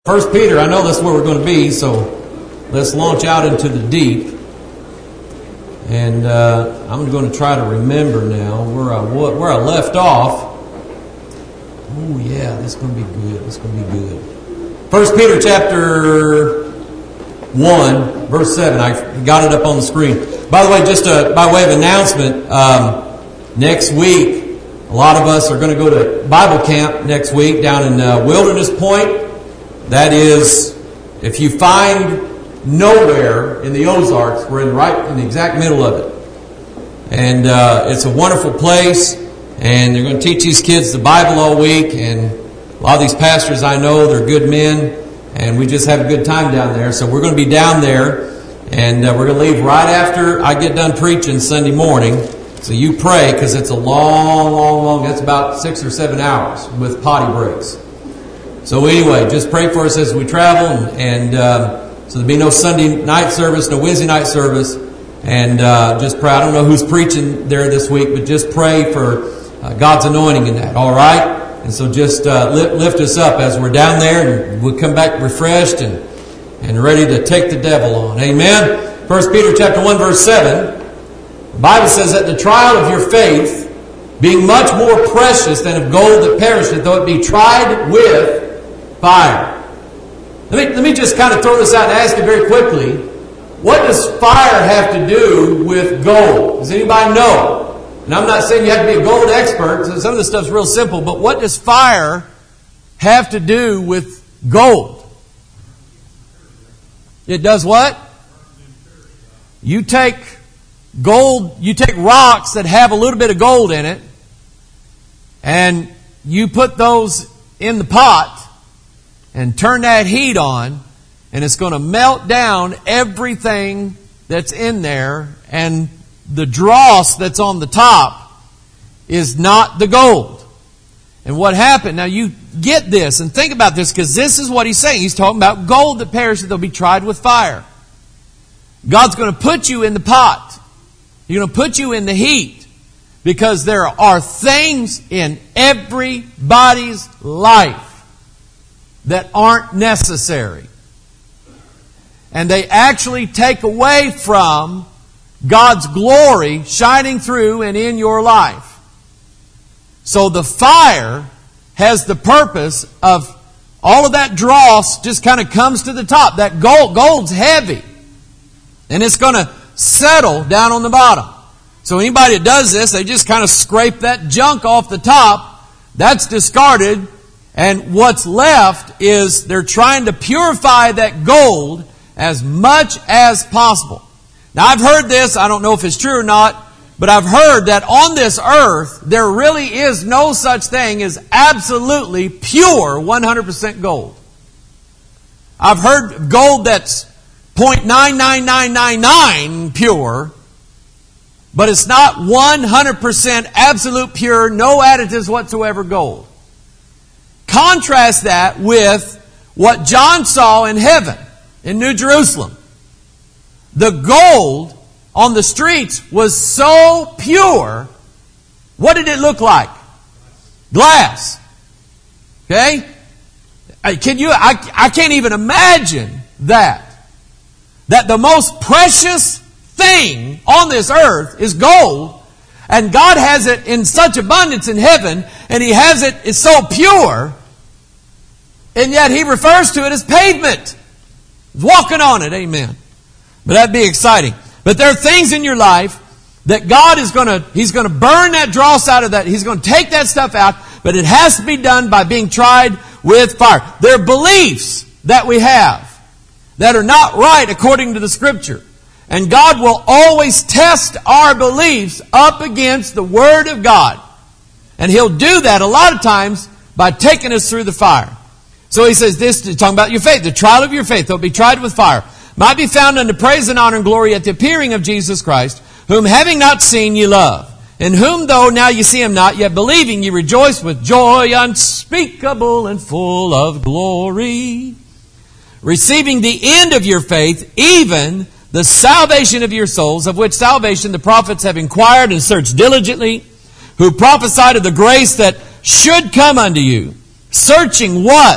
First Peter, I know that's where we're going to be, so let's launch out into the deep. And I'm going to try to remember now where I left off. Oh yeah, this is going to be good. This is going to be good. First Peter chapter 1, verse 7. I got it up on the screen. By the way, just by way of announcement, next week, a lot of us are going to go to Bible camp next week down in Wilderness Point. That is, if you find nowhere in the Ozarks, we're right in the exact middle of it. And it's a wonderful place, and they're going to teach these kids the Bible all week, and a lot of these pastors I know, they're good men, and we just have a good time down there. So we're going to be down there, and we're going to leave right after I get done preaching Sunday morning. So you pray, because it's a long, it's about 6 or 7 hours with potty breaks. So anyway, just pray for us as we travel, and so there'll be no Sunday night service, no Wednesday night service, and just pray. I don't know who's preaching there this week, but just pray for God's anointing in that, all right? And so just lift us up as we're down there, and we'll come back refreshed and ready to take the devil on. Amen? 1 Peter chapter 1, verse 7, the Bible says that the trial of your faith, being much more precious than of gold that perisheth, though it be tried with fire. Let me just kind of throw this out and ask you very quickly, what does fire have to do with gold? Does anybody know? And I'm not saying you have to be a gold expert, so some of this stuff's real simple, but what does fire have to do with gold? It does what? You take gold, you take rocks that have a little bit of gold in it, and you put those in the pot, and turn that heat on, and it's going to melt down everything that's in there, and the dross that's on the top is not the gold. And what happened? Now you get this, and think about this, because this is what he's saying. He's talking about gold that perishes, they'll be tried with fire. God's going to put you in the pot. He's going to put you in the heat, because there are things in everybody's life that aren't necessary. And they actually take away from God's glory shining through and in your life. So the fire has the purpose of all of that dross just kind of comes to the top. That gold's heavy, and it's going to settle down on the bottom. So anybody that does this, they just kind of scrape that junk off the top. That's discarded. And what's left is they're trying to purify that gold as much as possible. Now I've heard this, I don't know if it's true or not, but I've heard that on this earth there really is no such thing as absolutely pure 100% gold. I've heard gold that's 0.99999 pure, but it's not 100% absolute pure, no additives whatsoever gold. Contrast that with what John saw in heaven, in New Jerusalem. The gold on the streets was so pure. What did it look like? Glass. Okay? I can't even imagine that. That the most precious thing on this earth is gold, and God has it in such abundance in heaven, and He has it, it's so pure, and yet He refers to it as pavement. Walking on it, amen. But that'd be exciting. But there are things in your life that God is He's going to burn that dross out of that. He's going to take that stuff out, but it has to be done by being tried with fire. There are beliefs that we have that are not right according to the Scripture. And God will always test our beliefs up against the Word of God. And He'll do that a lot of times by taking us through the fire. So He says this, talking about your faith, the trial of your faith, they'll be tried with fire, might be found unto praise and honor and glory at the appearing of Jesus Christ, whom having not seen ye love, in whom though now ye see Him not, yet believing ye rejoice with joy unspeakable and full of glory, receiving the end of your faith, even the salvation of your souls, of which salvation the prophets have inquired and searched diligently, who prophesied of the grace that should come unto you, searching what?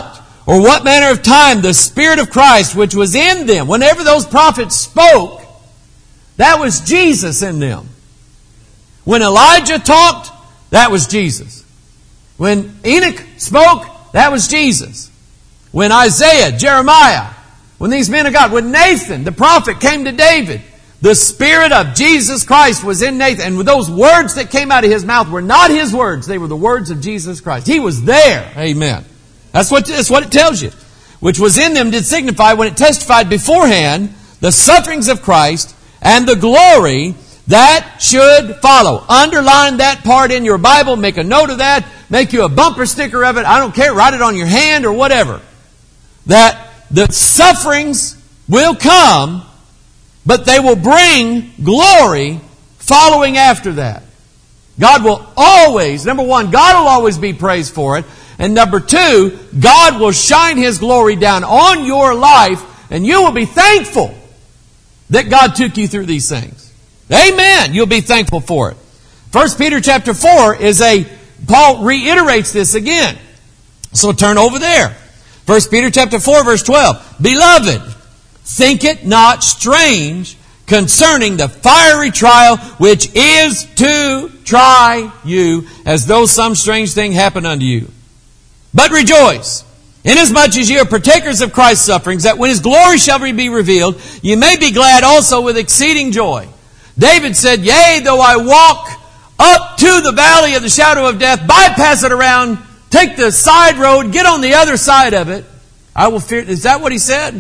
or what manner of time the Spirit of Christ which was in them. Whenever those prophets spoke, that was Jesus in them. When Elijah talked, that was Jesus. When Enoch spoke, that was Jesus. When Isaiah, Jeremiah, when these men of God, when Nathan, the prophet, came to David, the Spirit of Jesus Christ was in Nathan. And those words that came out of his mouth were not his words. They were the words of Jesus Christ. He was there. Amen. That's what it tells you. Which was in them did signify when it testified beforehand the sufferings of Christ and the glory that should follow. Underline that part in your Bible. Make a note of that. Make you a bumper sticker of it. I don't care. Write it on your hand or whatever. That the sufferings will come, but they will bring glory following after that. God will always, number one, God will always be praised for it. And number two, God will shine His glory down on your life, and you will be thankful that God took you through these things. Amen. You'll be thankful for it. 1 Peter chapter 4 Paul reiterates this again. So turn over there. 1 Peter chapter 4 verse 12. Beloved, think it not strange concerning the fiery trial which is to try you, as though some strange thing happened unto you. But rejoice, inasmuch as ye are partakers of Christ's sufferings, that when His glory shall be revealed, ye may be glad also with exceeding joy. David said, yea, though I walk up to the valley of the shadow of death, bypass it around, take the side road, get on the other side of it, I will fear. Is that what he said?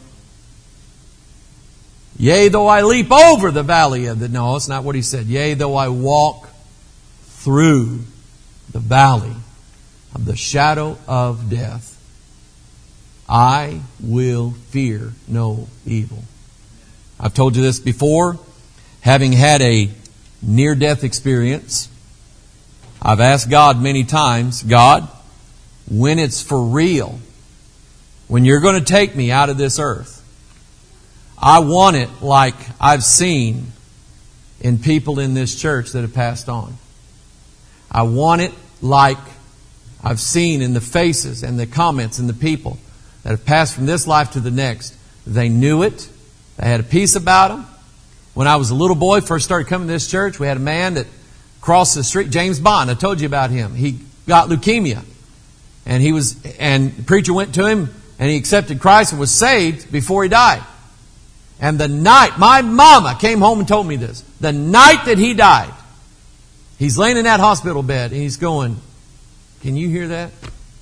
Yea, though I leap over the valley of the... No, it's not what he said. Yea, though I walk through the valley of the shadow of death, I will fear no evil. I've told you this before. Having had a near-death experience, I've asked God many times, God, when it's for real, when you're going to take me out of this earth, I want it like I've seen in people in this church that have passed on. I want it like I've seen in the faces and the comments and the people that have passed from this life to the next. They knew it. They had a peace about them. When I was a little boy, first started coming to this church, we had a man that crossed the street, James Bond. I told you about him. He got leukemia. And the preacher went to him and he accepted Christ and was saved before he died. And the night, my mama came home and told me this. The night that he died, he's laying in that hospital bed and he's going, can you hear that?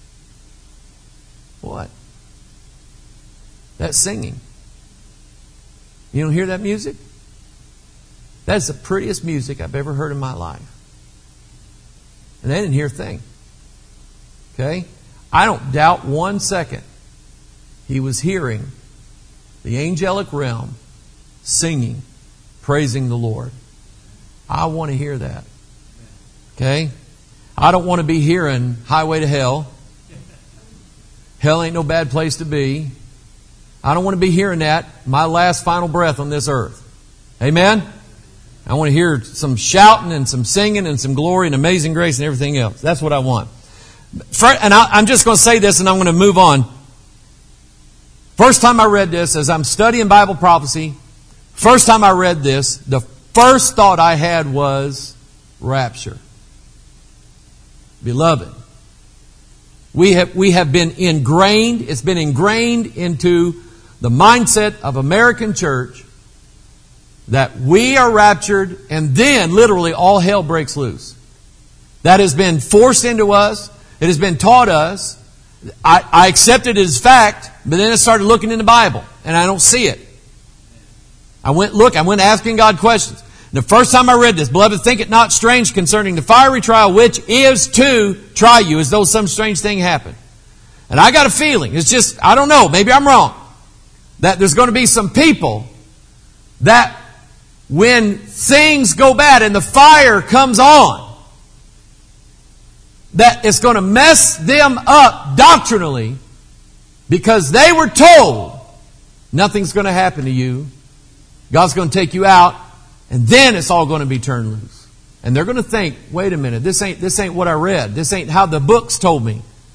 What? That's singing. You don't hear that music? That's the prettiest music I've ever heard in my life. And they didn't hear a thing. Okay? I don't doubt 1 second he was hearing the angelic realm singing, praising the Lord. I want to hear that. Okay? I don't want to be hearing Highway to Hell. Hell ain't no bad place to be. I don't want to be hearing that, my last final breath on this earth. Amen? I want to hear some shouting and some singing and some glory and amazing grace and everything else. That's what I want. And I'm just going to say this and I'm going to move on. First time I read this, as I'm studying Bible prophecy, first time I read this, the first thought I had was rapture. Beloved, we have been ingrained, it's been ingrained into the mindset of American church that we are raptured and then literally all hell breaks loose. That has been forced into us. It has been taught us. I accepted it as fact, but then I started looking in the Bible and I don't see it. I went asking God questions. And the first time I read this, beloved, think it not strange concerning the fiery trial which is to try you, as though some strange thing happened. And I got a feeling, it's just, I don't know, maybe I'm wrong, that there's going to be some people that when things go bad and the fire comes on, that it's going to mess them up doctrinally because they were told nothing's going to happen to you. God's going to take you out and then it's all going to be turned loose. And they're going to think, wait a minute, this ain't what I read. This ain't how the books told me.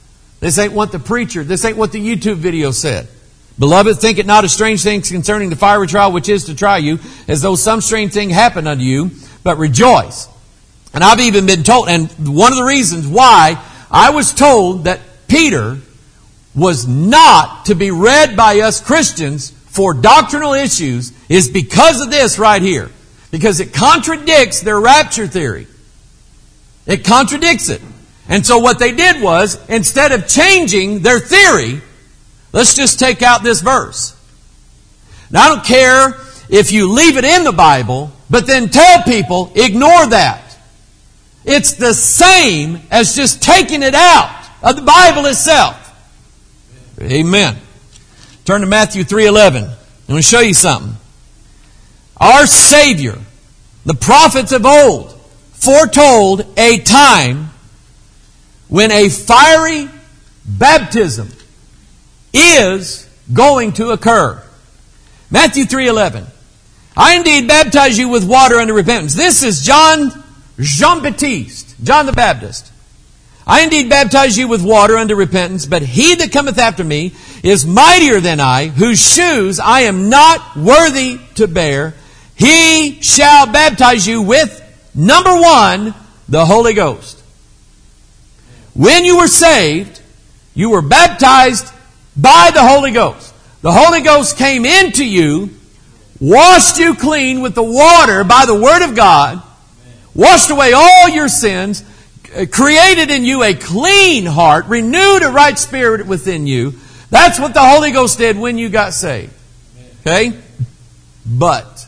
This ain't what the preacher, this ain't what the YouTube video said. Beloved, think it not a strange thing concerning the fiery trial which is to try you, as though some strange thing happened unto you, but rejoice. And I've even been told, and one of the reasons why I was told that Peter was not to be read by us Christians for doctrinal issues is because of this right here. Because it contradicts their rapture theory. It contradicts it. And so what they did was, instead of changing their theory, let's just take out this verse. Now, I don't care if you leave it in the Bible, but then tell people, ignore that. It's the same as just taking it out of the Bible itself. Amen. Turn to Matthew 3:11. I'm going to show you something. Our Savior, the prophets of old, foretold a time when a fiery baptism is going to occur. Matthew 3:11. I indeed baptize you with water unto repentance. This is John Baptiste, John the Baptist. I indeed baptize you with water unto repentance, but he that cometh after me is mightier than I, whose shoes I am not worthy to bear. He shall baptize you with, number one, the Holy Ghost. When you were saved, you were baptized by the Holy Ghost. The Holy Ghost came into you, washed you clean with the water by the Word of God, washed away all your sins, created in you a clean heart, renewed a right spirit within you. That's what the Holy Ghost did when you got saved. Okay? But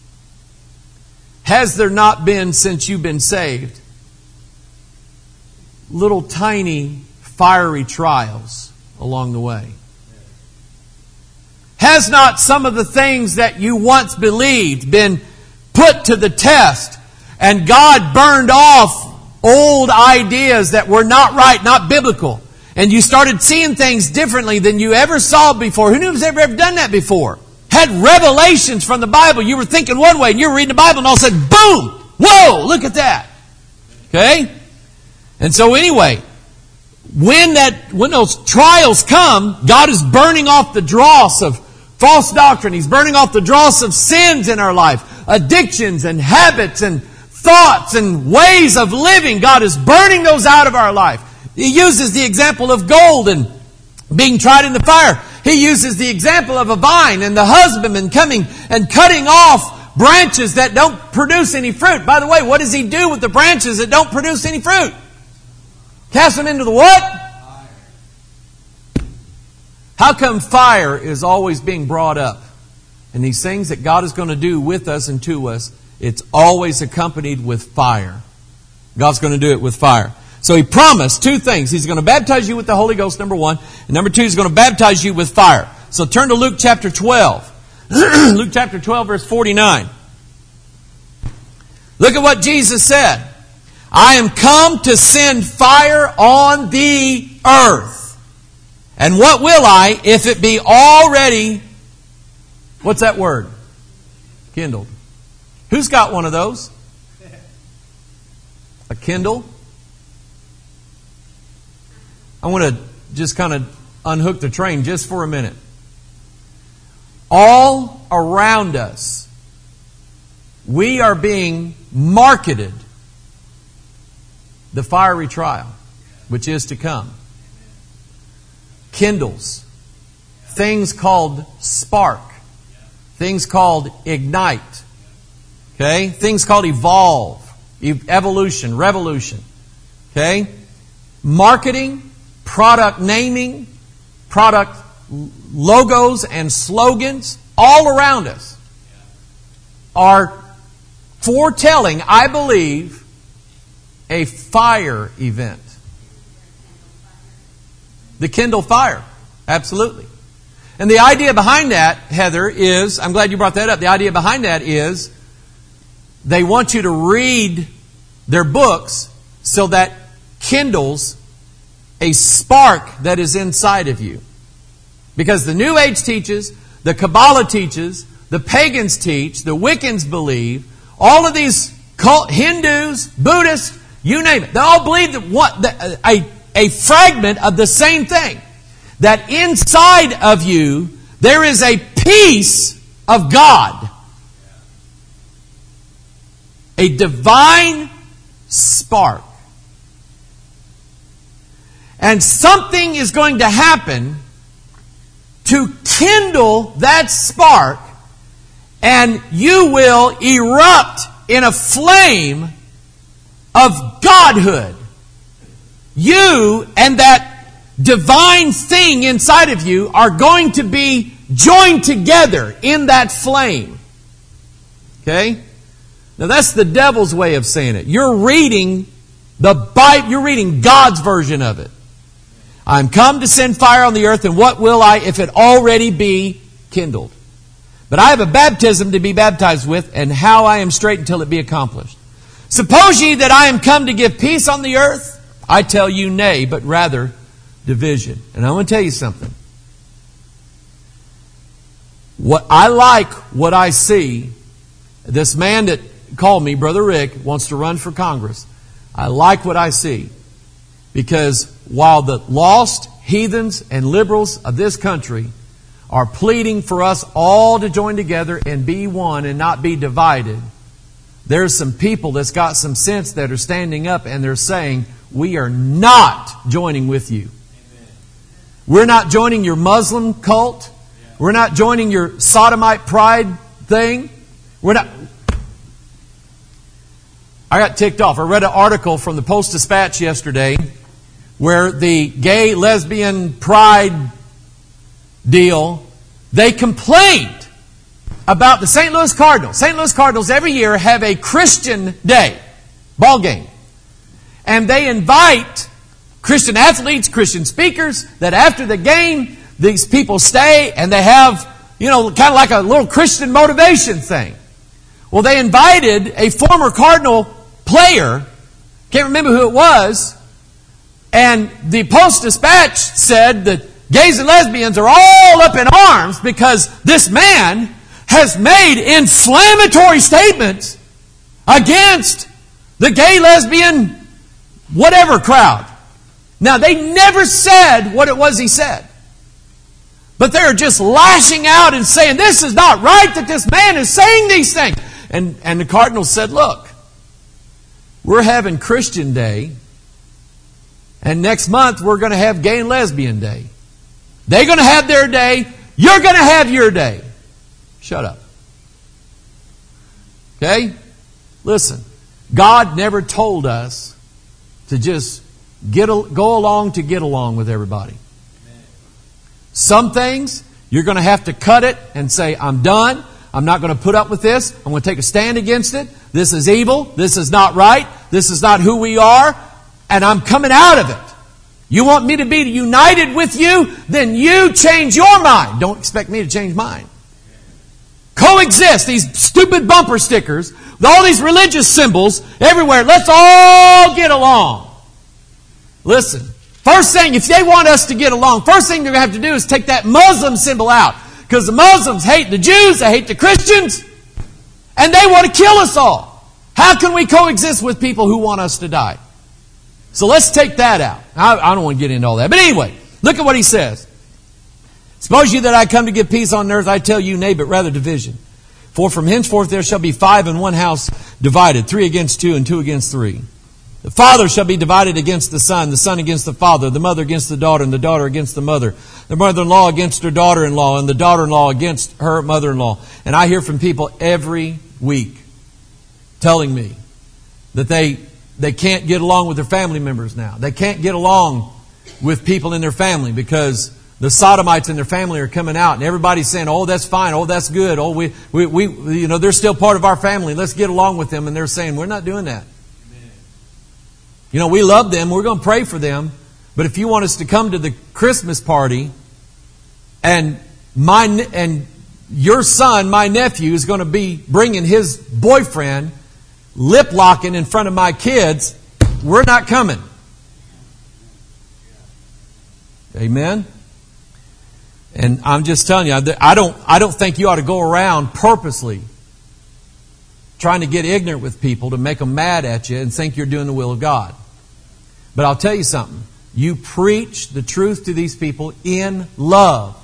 has there not been, since you've been saved, little tiny fiery trials along the way? Has not some of the things that you once believed been put to the test, and God burned off old ideas that were not right, not biblical, and you started seeing things differently than you ever saw before? Who knew has ever done that before? Had revelations from the Bible. You were thinking one way and you were reading the Bible and all of a sudden, boom! Whoa! Look at that. Okay? And so anyway, when those trials come, God is burning off the dross of false doctrine. He's burning off the dross of sins in our life, addictions and habits and thoughts and ways of living. God is burning those out of our life. He uses the example of gold and being tried in the fire. He uses the example of a vine and the husbandman coming and cutting off branches that don't produce any fruit. By the way, what does He do with the branches that don't produce any fruit? Cast them into the what? How come fire is always being brought up? And these things that God is going to do with us and to us, it's always accompanied with fire. God's going to do it with fire. So He promised two things. He's going to baptize you with the Holy Ghost, number one. And number two, He's going to baptize you with fire. So turn to Luke chapter 12. Luke chapter 12, verse 49. Look at what Jesus said. I am come to send fire on the earth. And what will I if it be already, what's that word? Kindled. Who's got one of those? A Kindle? I want to just kind of unhook the train just for a minute. All around us, we are being marketed the fiery trial, which is to come. Kindles. Things called spark. Things called ignite. Okay? Things called evolve. Evolution. Revolution. Okay? Marketing, product naming, product logos and slogans all around us are foretelling, I believe, a fire event. The Kindle fire. Absolutely. And the idea behind that, Heather, is, I'm glad you brought that up, the idea behind that is they want you to read their books so that kindles a spark that is inside of you. Because the New Age teaches, the Kabbalah teaches, the pagans teach, the Wiccans believe, all of these Hindus, Buddhists, you name it, they all believe that a fragment of the same thing. That inside of you, there is a piece of God. A divine spark. And something is going to happen to kindle that spark, and you will erupt in a flame of Godhood. You and that divine thing inside of you are going to be joined together in that flame. Okay? Now that's the devil's way of saying it. You're reading the Bible, you're reading God's version of it. I'm come to send fire on the earth, and what will I if it already be kindled? But I have a baptism to be baptized with, and how I am straight until it be accomplished. Suppose ye that I am come to give peace on the earth? I tell you nay, but rather division. And I want to tell you something. What I see, this man that called me, Brother Rick, wants to run for Congress. I like what I see. Because while the lost heathens and liberals of this country are pleading for us all to join together and be one and not be divided, there's some people that's got some sense that are standing up and they're saying, we are not joining with you. Amen. We're not joining your Muslim cult. Yeah. We're not joining your sodomite pride thing. We're not. I got ticked off. I read an article from the Post-Dispatch yesterday where the gay, lesbian pride deal, they complained about the St. Louis Cardinals. St. Louis Cardinals every year have a Christian day, ball game. And they invite Christian athletes, Christian speakers, that after the game, these people stay and they have, kind of like a little Christian motivation thing. Well, they invited a former Cardinal player, can't remember who it was, and the Post-Dispatch said that gays and lesbians are all up in arms because this man has made inflammatory statements against the gay, lesbian, whatever crowd. Now, they never said what it was he said. But they're just lashing out and saying, this is not right that this man is saying these things. And the Cardinals said, look, we're having Christian Day, and next month we're going to have Gay and Lesbian Day. They're going to have their day. You're going to have your day. Shut up. Okay? Listen, God never told us to just go along to get along with everybody. Some things, you're going to have to cut it and say, I'm done. I'm not going to put up with this. I'm going to take a stand against it. This is evil. This is not right. This is not who we are. And I'm coming out of it. You want me to be united with you? Then you change your mind. Don't expect me to change mine. Coexist. These stupid bumper stickers with all these religious symbols everywhere. Let's all get along. Listen. First thing, if they want us to get along, first thing they're going to have to do is take that Muslim symbol out. Because the Muslims hate the Jews, they hate the Christians, and they want to kill us all. How can we coexist with people who want us to die? So let's take that out. I don't want to get into all that. But anyway, look at what he says. Suppose you that I come to give peace on earth, I tell you nay, but rather division. For from henceforth there shall be 5 in one house divided, 3 against 2 and 2 against 3. The father shall be divided against the son against the father, the mother against the daughter, and the daughter against the mother. The mother-in-law against her daughter-in-law, and the daughter-in-law against her mother-in-law. And I hear from people every week telling me that they can't get along with their family members now. They can't get along with people in their family because the sodomites in their family are coming out, and everybody's saying, "Oh, that's fine. Oh, that's good. Oh, we they're still part of our family. Let's get along with them." And they're saying, "We're not doing that. We love them. We're going to pray for them. But if you want us to come to the Christmas party and your son, my nephew, is going to be bringing his boyfriend lip-locking in front of my kids, we're not coming." Amen? And I'm just telling you, I don't think you ought to go around purposely trying to get ignorant with people to make them mad at you and think you're doing the will of God. But I'll tell you something. You preach the truth to these people in love.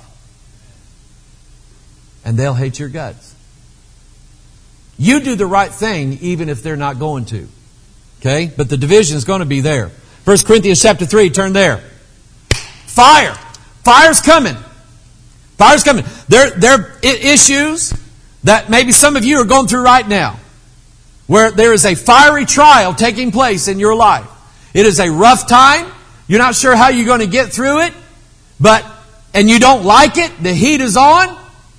And they'll hate your guts. You do the right thing even if they're not going to. Okay? But the division is going to be there. 1 Corinthians chapter 3, turn there. Fire. Fire's coming. Fire's coming. There are issues that maybe some of you are going through right now, where there is a fiery trial taking place in your life. It is a rough time. You're not sure how you're going to get through it, and you don't like it. The heat is on.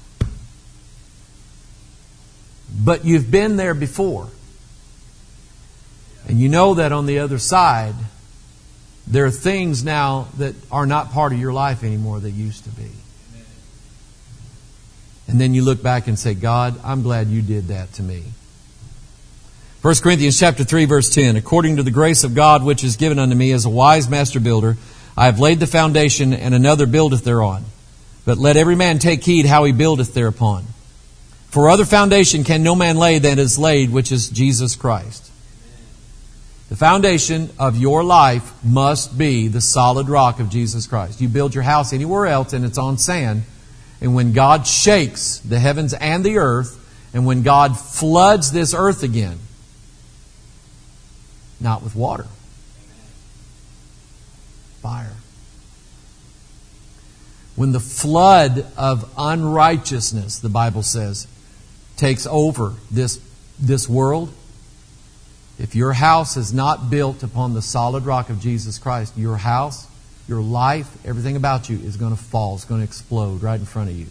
But you've been there before. And you know that on the other side, there are things now that are not part of your life anymore that used to be. And then you look back and say, God, I'm glad you did that to me. 1 Corinthians chapter 3, verse 10. According to the grace of God which is given unto me as a wise master builder, I have laid the foundation, and another buildeth thereon. But let every man take heed how he buildeth thereupon. For other foundation can no man lay than is laid, which is Jesus Christ. The foundation of your life must be the solid rock of Jesus Christ. You build your house anywhere else and it's on sand. And when God shakes the heavens and the earth, and when God floods this earth again, not with water, fire. When the flood of unrighteousness, the Bible says, takes over this world, if your house is not built upon the solid rock of Jesus Christ, your house, your life, everything about you is going to fall. It's going to explode right in front of you.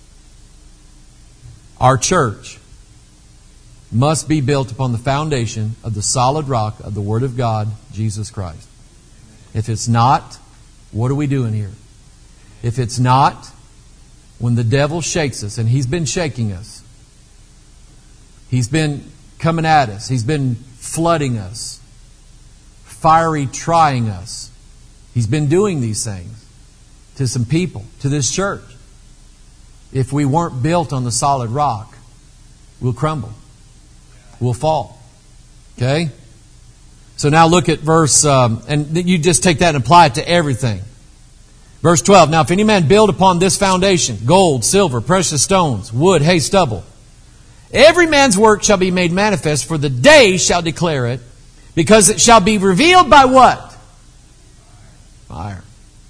Our church must be built upon the foundation of the solid rock of the Word of God, Jesus Christ. If it's not, what are we doing here? If it's not, when the devil shakes us, and he's been shaking us, he's been coming at us, he's been flooding us, fiery trying us. He's been doing these things to some people, to this church. If we weren't built on the solid rock, we'll crumble. We'll fall. Okay? So now look at verse, and you just take that and apply it to everything. Verse 12, now if any man build upon this foundation, gold, silver, precious stones, wood, hay, stubble, every man's work shall be made manifest, for the day shall declare it, because it shall be revealed by what? Fire.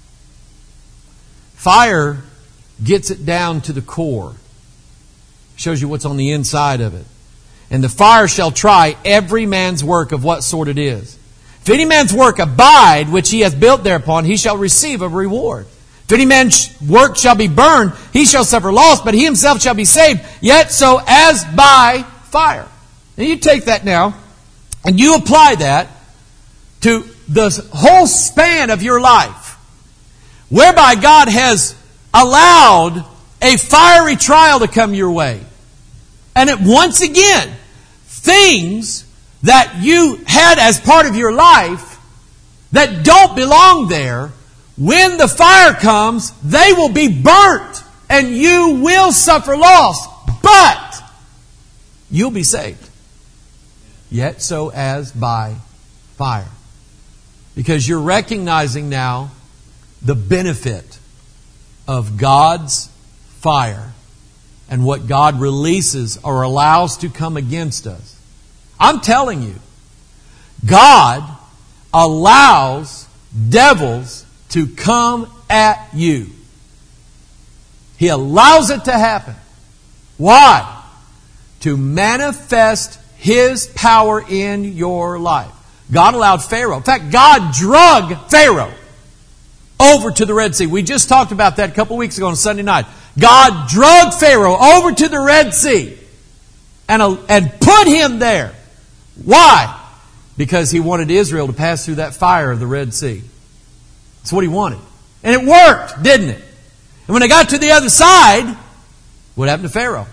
Fire gets it down to the core. Shows you what's on the inside of it. And the fire shall try every man's work of what sort it is. If any man's work abide, which he hath built thereupon, he shall receive a reward. If any man's work shall be burned, he shall suffer loss, but he himself shall be saved, yet so as by fire. Now you take that now, and you apply that to the whole span of your life, whereby God has allowed a fiery trial to come your way. And it once again, things that you had as part of your life that don't belong there, when the fire comes, they will be burnt and you will suffer loss. But you'll be saved. Yet so as by fire. Because you're recognizing now the benefit of God's fire and what God releases or allows to come against us. I'm telling you, God allows devils to come at you. He allows it to happen. Why? To manifest His power in your life. God allowed Pharaoh. In fact, God drug Pharaoh over to the Red Sea. We just talked about that a couple weeks ago on Sunday night. God drug Pharaoh over to the Red Sea and put him there. Why? Because He wanted Israel to pass through that fire of the Red Sea. That's what He wanted. And it worked, didn't it? And when they got to the other side, what happened to Pharaoh?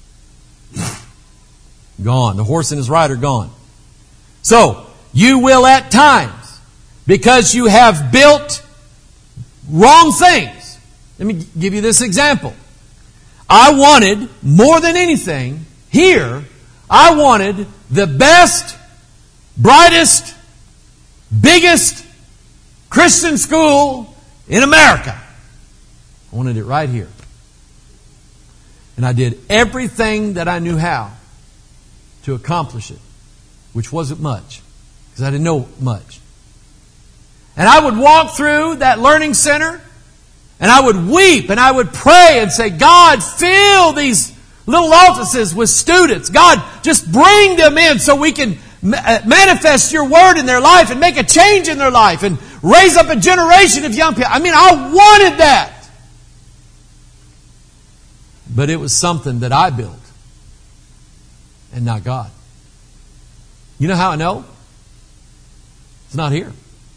Gone. The horse and his rider gone. So, you will at times, because you have built wrong things. Let me give you this example. I wanted, more than anything, here, I wanted the best, brightest, biggest Christian school in America. I wanted it right here. And I did everything that I knew how to accomplish it, which wasn't much, because I didn't know much. And I would walk through that learning center, and I would weep, and I would pray and say, God, fill these little offices with students. God, just bring them in so we can manifest your word in their life and make a change in their life and raise up a generation of young people. I mean, I wanted that. But it was something that I built and not God. You know how I know? It's not here.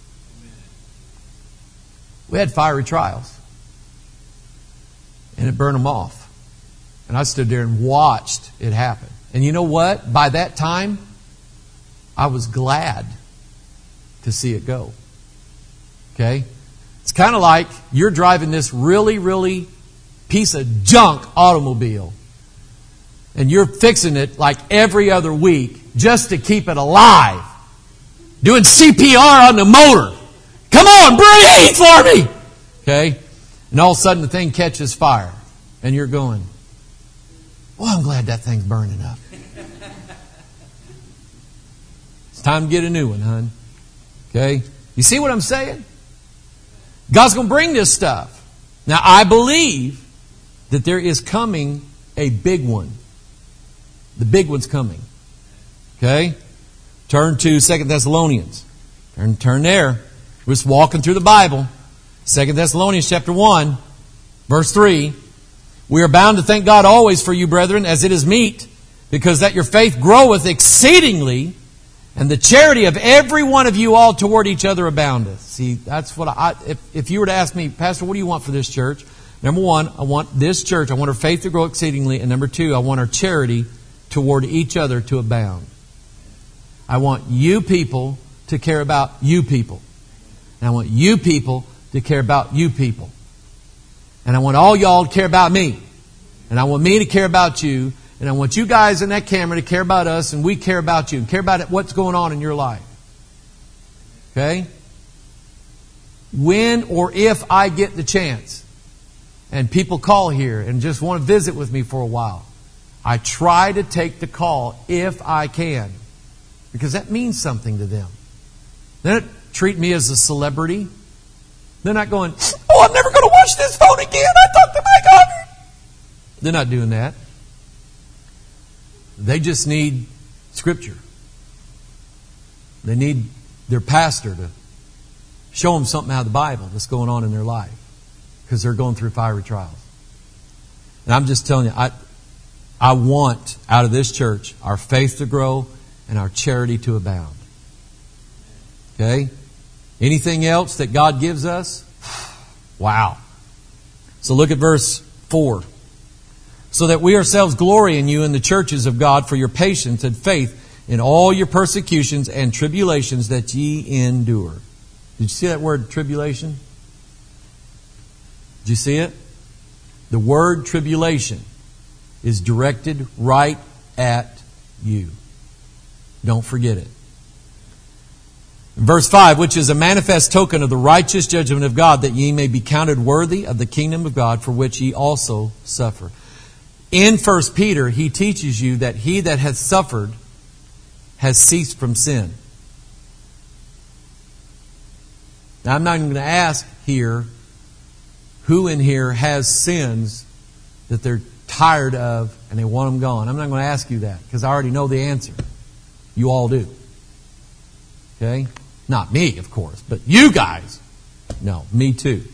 We had fiery trials. And it burned them off. And I stood there and watched it happen. And you know what? By that time, I was glad to see it go. Okay? It's kind of like you're driving this really, really piece of junk automobile. And you're fixing it like every other week just to keep it alive. Doing CPR on the motor. Come on, breathe for me! Okay? And all of a sudden the thing catches fire. And you're going, well, I'm glad that thing's burning up. It's time to get a new one, hon. Okay? You see what I'm saying? God's going to bring this stuff. Now, I believe that there is coming a big one. The big one's coming. Okay? Turn to 2 Thessalonians. Turn there. We're just walking through the Bible. 2 Thessalonians chapter 1, verse 3. We are bound to thank God always for you, brethren, as it is meet, because that your faith groweth exceedingly, and the charity of every one of you all toward each other aboundeth. See, that's what if you were to ask me, Pastor, what do you want for this church? Number one, I want this church, I want our faith to grow exceedingly. And number two, I want our charity toward each other to abound. I want you people to care about you people. And I want you people to care about you people. And I want all y'all to care about me. And I want me to care about you. And I want you guys in that camera to care about us. And we care about you. And care about what's going on in your life. Okay? When or if I get the chance, and people call here and just want to visit with me for a while, I try to take the call if I can. Because that means something to them. They don't treat me as a celebrity. They're not going, oh, I'm never going to watch this phone again. I talked to my God. They're not doing that. They just need Scripture. They need their pastor to show them something out of the Bible that's going on in their life. Because they're going through fiery trials. And I'm just telling you, I want out of this church our faith to grow and our charity to abound. Okay? Anything else that God gives us? Wow. So look at verse 4. So that we ourselves glory in you in the churches of God for your patience and faith in all your persecutions and tribulations that ye endure. Did you see that word tribulation? Did you see it? The word tribulation is directed right at you. Don't forget it. Verse 5, which is a manifest token of the righteous judgment of God, that ye may be counted worthy of the kingdom of God, for which ye also suffer. In 1 Peter, he teaches you that he that hath suffered has ceased from sin. Now, I'm not even going to ask here who in here has sins that they're tired of and they want them gone. I'm not going to ask you that because I already know the answer. You all do. Okay? Not me, of course, but you guys. No, me too.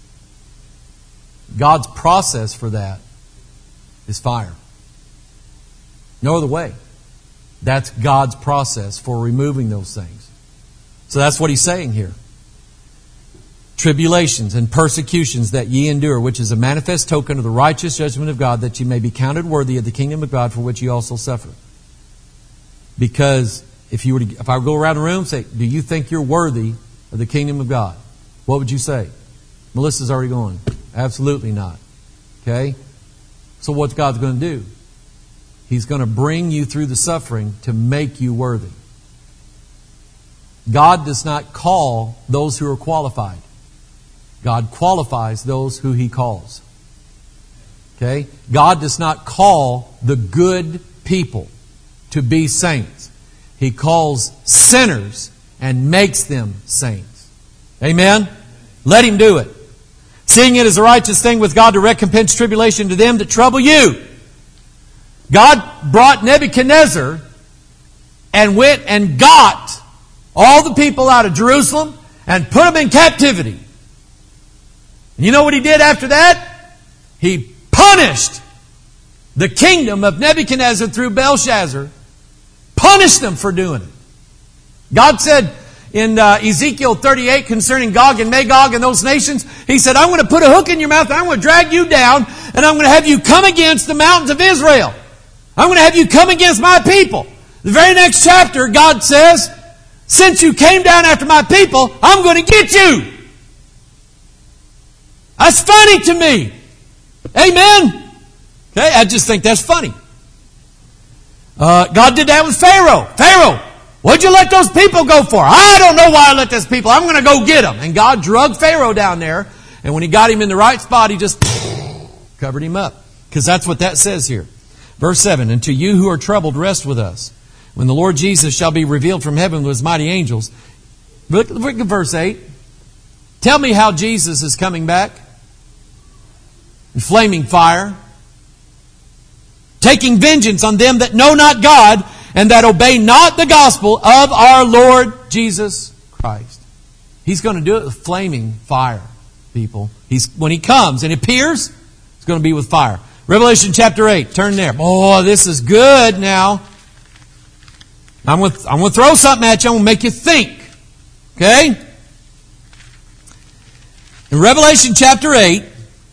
God's process for that is fire. No other way. That's God's process for removing those things. So that's what he's saying here. Tribulations and persecutions that ye endure, which is a manifest token of the righteous judgment of God, that ye may be counted worthy of the kingdom of God, for which ye also suffer. Because if I would go around the room and say, do you think you're worthy of the kingdom of God? What would you say? Melissa's already going, absolutely not. Okay? So what's God's going to do? He's going to bring you through the suffering to make you worthy. God does not call those who are qualified. God qualifies those who He calls. Okay? God does not call the good people to be saints. He calls sinners and makes them saints. Amen? Let Him do it. Seeing it as a righteous thing with God to recompense tribulation to them that trouble you. God brought Nebuchadnezzar and went and got all the people out of Jerusalem and put them in captivity. And you know what He did after that? He punished the kingdom of Nebuchadnezzar through Belshazzar. Punished them for doing it. God said in Ezekiel 38 concerning Gog and Magog and those nations, He said, I'm going to put a hook in your mouth and I'm going to drag you down and I'm going to have you come against the mountains of Israel. I'm going to have you come against my people. The very next chapter, God says, since you came down after my people, I'm going to get you. That's funny to me. Amen? Okay, I just think that's funny. God did that with Pharaoh. Pharaoh, what'd you let those people go for? I don't know why I let those people. I'm going to go get them. And God drugged Pharaoh down there. And when He got him in the right spot, He just covered him up. Because that's what that says here. Verse 7, and to you who are troubled, rest with us. When the Lord Jesus shall be revealed from heaven with His mighty angels. Look at verse 8. Tell me how Jesus is coming back. In flaming fire. Taking vengeance on them that know not God and that obey not the gospel of our Lord Jesus Christ. He's going to do it with flaming fire, people. When He comes and appears, it's going to be with fire. Revelation chapter 8. Turn there. Oh, this is good now. I'm going to throw something at you. I'm going to make you think. Okay? In Revelation chapter 8,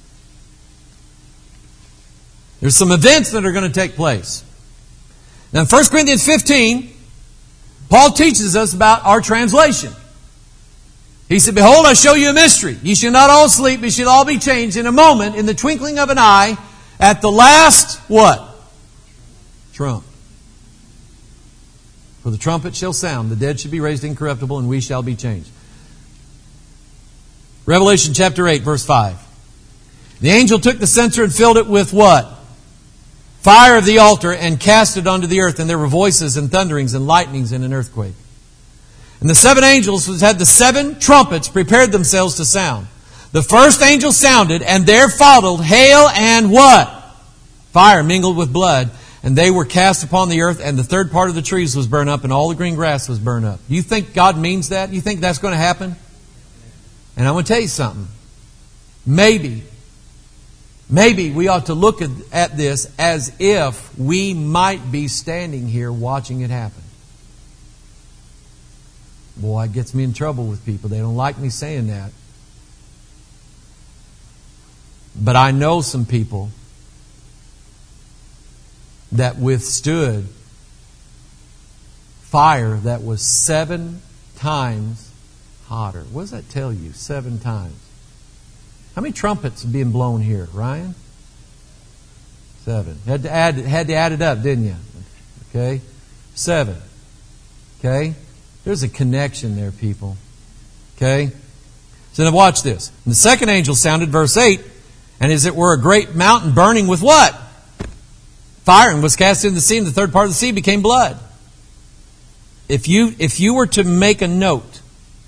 there's some events that are going to take place. Now in 1 Corinthians 15, Paul teaches us about our translation. He said, behold, I show you a mystery. Ye shall not all sleep, ye shall all be changed in a moment, in the twinkling of an eye, at the last, what? Trump. For the trumpet shall sound, the dead shall be raised incorruptible, and we shall be changed. Revelation chapter 8, verse 5. The angel took the censer and filled it with what? Fire of the altar, and cast it onto the earth, and there were voices and thunderings and lightnings and an earthquake. And the 7 angels who had the 7 trumpets prepared themselves to sound. The first angel sounded, and there followed hail and what? Fire mingled with blood. And they were cast upon the earth, and the third part of the trees was burned up, and all the green grass was burned up. You think God means that? You think that's going to happen? And I'm going to tell you something. Maybe we ought to look at this as if we might be standing here watching it happen. Boy, it gets me in trouble with people. They don't like me saying that. But I know some people that withstood fire that was 7 times hotter. What does that tell you? 7 times. How many trumpets are being blown here, Ryan? 7. Had to add it up, didn't you? Okay? 7. Okay? There's a connection there, people. Okay? So now watch this. And the second angel sounded, verse 8, and as it were a great mountain burning with what? Fire, and was cast into the sea, and the third part of the sea became blood. If you were to make a note,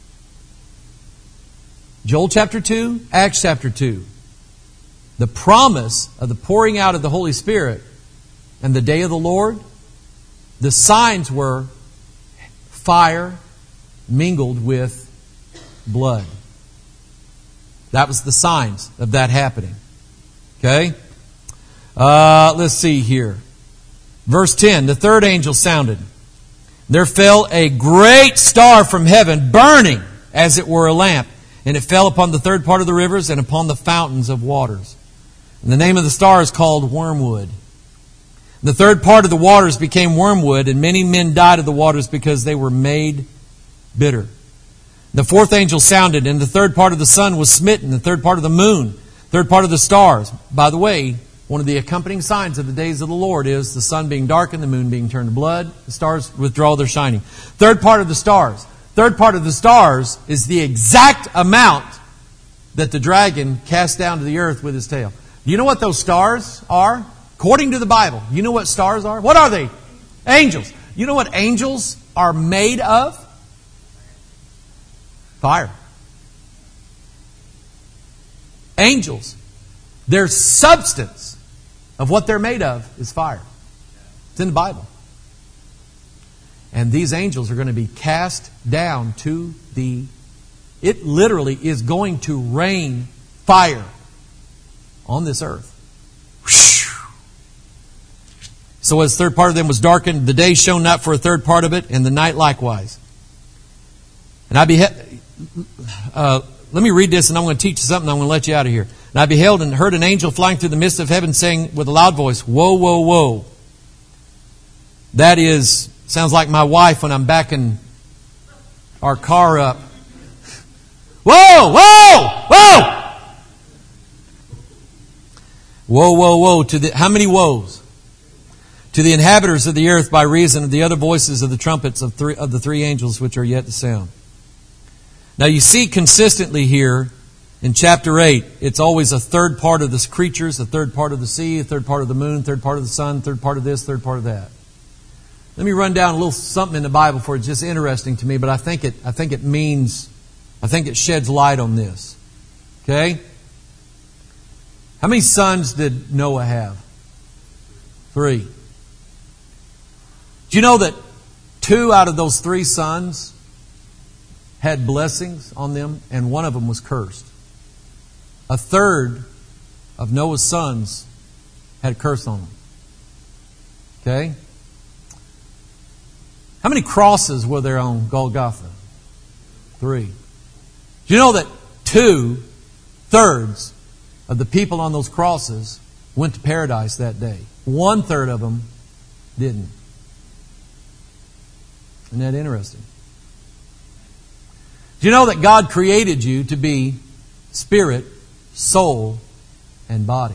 Joel chapter 2, Acts chapter 2, the promise of the pouring out of the Holy Spirit and the day of the Lord, the signs were fire mingled with blood. That was the signs of that happening. Okay? Let's see here. Verse 10, the third angel sounded. There fell a great star from heaven, burning as it were a lamp. And it fell upon the third part of the rivers and upon the fountains of waters. And the name of the star is called Wormwood. And the third part of the waters became wormwood, and many men died of the waters because they were made bitter. The fourth angel sounded, and the third part of the sun was smitten, the third part of the moon, third part of the stars. By the way, one of the accompanying signs of the days of the Lord is the sun being darkened, the moon being turned to blood, the stars withdraw their shining. Third part of the stars. Third part of the stars is the exact amount that the dragon cast down to the earth with his tail. Do you know what those stars are? According to the Bible, you know what stars are? What are they? Angels. You know what angels are made of? Fire. Angels. Their substance of what they're made of is fire. It's in the Bible. And these angels are going to be cast down to the... It literally is going to rain fire on this earth. So as the third part of them was darkened, the day shone not for a third part of it, and the night likewise. And let me read this, and I'm going to teach you something. I'm going to let you out of here. And I beheld and heard an angel flying through the midst of heaven, saying with a loud voice, "Woe, woe, woe!" That sounds like my wife when I'm backing our car up. Whoa, whoa, whoa! Woe, woe, woe! How many woes? To the inhabitants of the earth by reason of the other voices of the trumpets of the three angels which are yet to sound. Now you see consistently here in chapter 8, it's always a third part of the creatures, a third part of the sea, a third part of the moon, third part of the sun, third part of this, third part of that. Let me run down a little something in the Bible for it's just interesting to me, but I think it sheds light on this. Okay? How many sons did Noah have? 3. Do you know that 2 out of those 3 sons had blessings on them, and one of them was cursed? A third of Noah's sons had a curse on them. Okay? How many crosses were there on Golgotha? 3. Do you know that 2/3 of the people on those crosses went to paradise that day? 1/3 of them didn't. Isn't that interesting? Do you know that God created you to be spirit, soul, and body?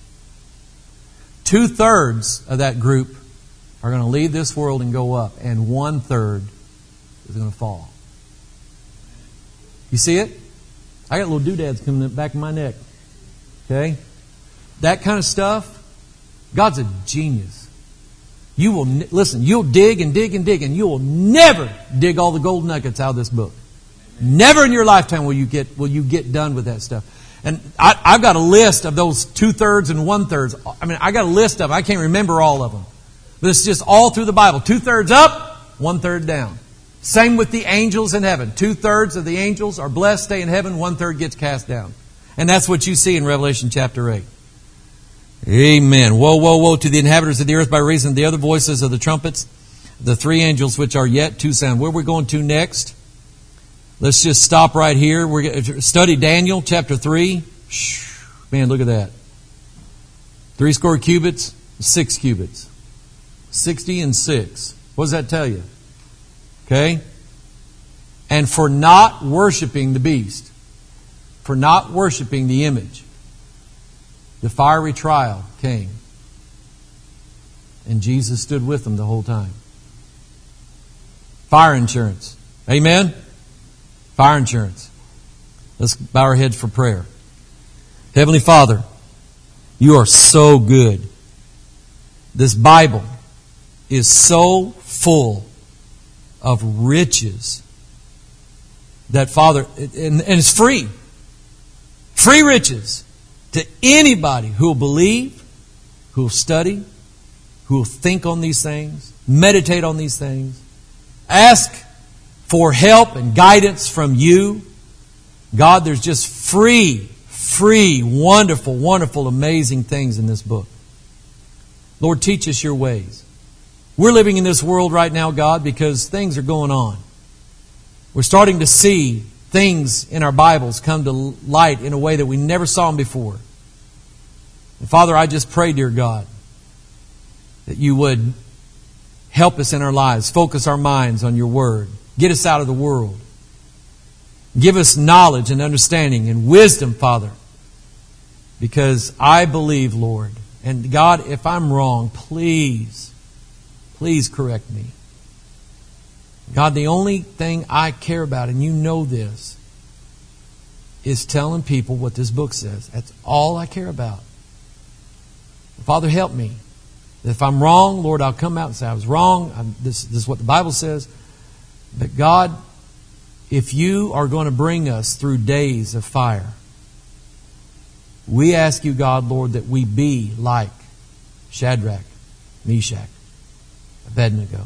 2/3 of that group are going to leave this world and go up, and 1/3 is going to fall. You see it? I got little doodads coming in the back of my neck. Okay? That kind of stuff, God's a genius. You will, listen, you'll dig and dig and dig, and you will never dig all the gold nuggets out of this book. Never in your lifetime will you get done with that stuff. And I've got a list of those 2/3 and 1/3. I mean, I got a list of them. I can't remember all of them. But it's just all through the Bible. 2/3 up, 1/3 down. Same with the angels in heaven. 2/3 of the angels are blessed, stay in heaven. 1/3 gets cast down. And that's what you see in Revelation chapter 8. Amen. Woe, woe, woe to the inhabitants of the earth by reason of the other voices of the trumpets, the 3 angels which are yet to sound. Where are we going to next? Let's just stop right here. We're going to study Daniel chapter 3. Man, look at that. 60 cubits, 6 cubits. 60 and 6. What does that tell you? Okay? And for not worshiping the beast, for not worshiping the image, the fiery trial came. And Jesus stood with them the whole time. Fire insurance. Amen? Fire insurance. Let's bow our heads for prayer. Heavenly Father, you are so good. This Bible is so full of riches that, Father, and it's free. Free riches to anybody who will believe, who will study, who will think on these things, meditate on these things, ask for help and guidance from you. God, there's just free, wonderful, wonderful, amazing things in this book. Lord, teach us your ways. We're living in this world right now, God, because things are going on. We're starting to see things in our Bibles come to light in a way that we never saw them before. And Father, I just pray, dear God, that you would help us in our lives, focus our minds on your word, get us out of the world. Give us knowledge and understanding and wisdom, Father, because I believe, Lord. And God, if I'm wrong, please correct me. God, the only thing I care about, and you know this, is telling people what this book says. That's all I care about. Father, help me. If I'm wrong, Lord, I'll come out and say I was wrong. This is what the Bible says. But God, if you are going to bring us through days of fire, we ask you, God, Lord, that we be like Shadrach, Meshach, Abednego.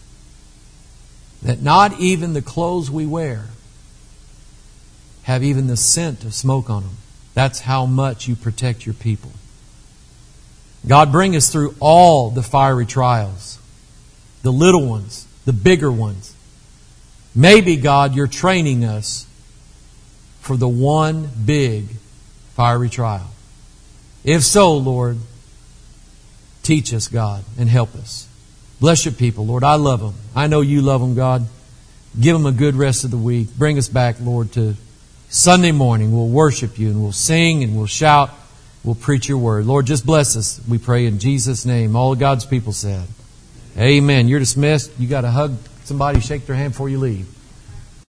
That not even the clothes we wear have even the scent of smoke on them. That's how much you protect your people. God, bring us through all the fiery trials. The little ones, the bigger ones. Maybe, God, you're training us for the one big fiery trial. If so, Lord, teach us, God, and help us. Bless your people, Lord. I love them. I know you love them, God. Give them a good rest of the week. Bring us back, Lord, to Sunday morning. We'll worship you and we'll sing and we'll shout. We'll preach your word. Lord, just bless us, we pray in Jesus' name. All of God's people said, amen. You're dismissed. You got to hug somebody, shake their hand before you leave.